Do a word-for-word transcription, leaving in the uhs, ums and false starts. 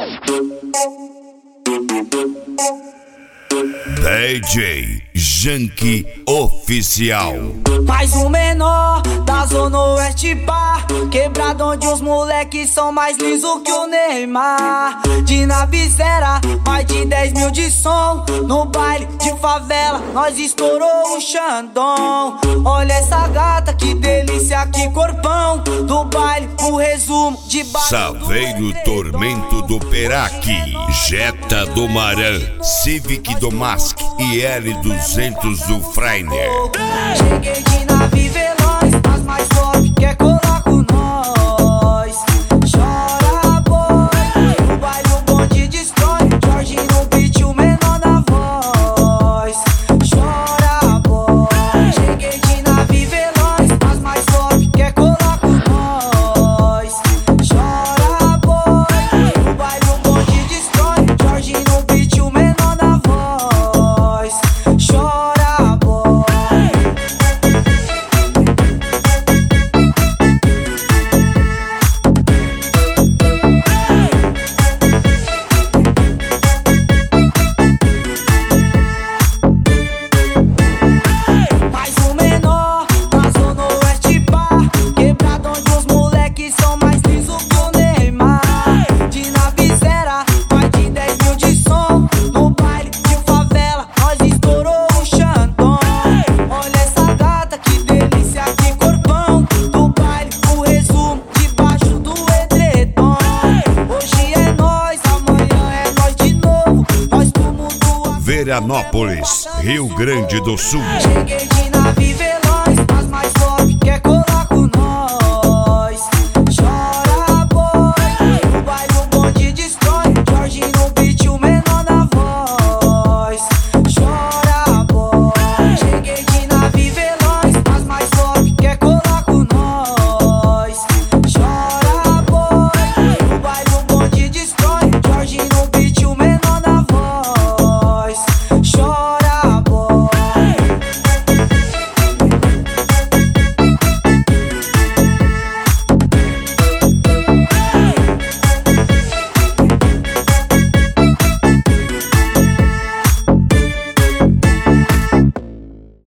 D J Janky Oficial. Mais um menor da Zona Oeste Bar, quebrado onde os moleques são mais liso que o Neymar. De Navizera, mais de dez mil de som. No baile de favela, nós estourou o Xandão. Olha essa gata, que delícia, que corpão. Do baile, o resumo de baixo. Saveiro Tormento do Peraque, Jetta do Maran, Civic do Mask e L duzentos do Freiner. Cheguei de nave veloz, mas mais forte quer colar com nós. Chora, boy, no baile o bonde destrói. Jorge no beat, o menor na voz. Chora, boy. Cheguei de nave veloz, mas mais forte quer colar com nós. Chora, boy, no baile o bonde destrói. Jorge no beat, o menor na voz. Chora, boy. Mais um menor na Zona Oeste Bar, quebrado onde os moleques são mais liso que o Neymar. De Navizera, mais de dez mil de som. No baile de favela, nós estourou o Xandão. Olha essa gata, que delícia, que corpão. Do baile, o resumo debaixo do edredom. Hoje é nós, amanhã é nós de novo. Nós do mundo. Veranópolis, Rio Grande do Sul. Cheguei de